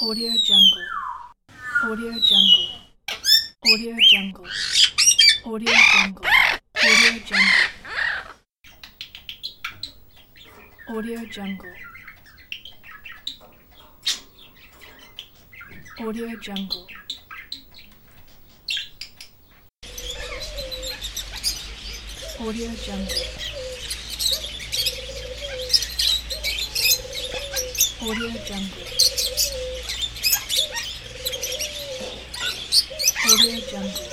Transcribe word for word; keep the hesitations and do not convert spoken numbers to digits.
Audio Jungle. Audio Jungle. Audio Jungle. Audio Jungle. Audio Jungle. Audio Jungle. Audio Jungle. Audio Jungle. Audio Jungle. Audio Jungle.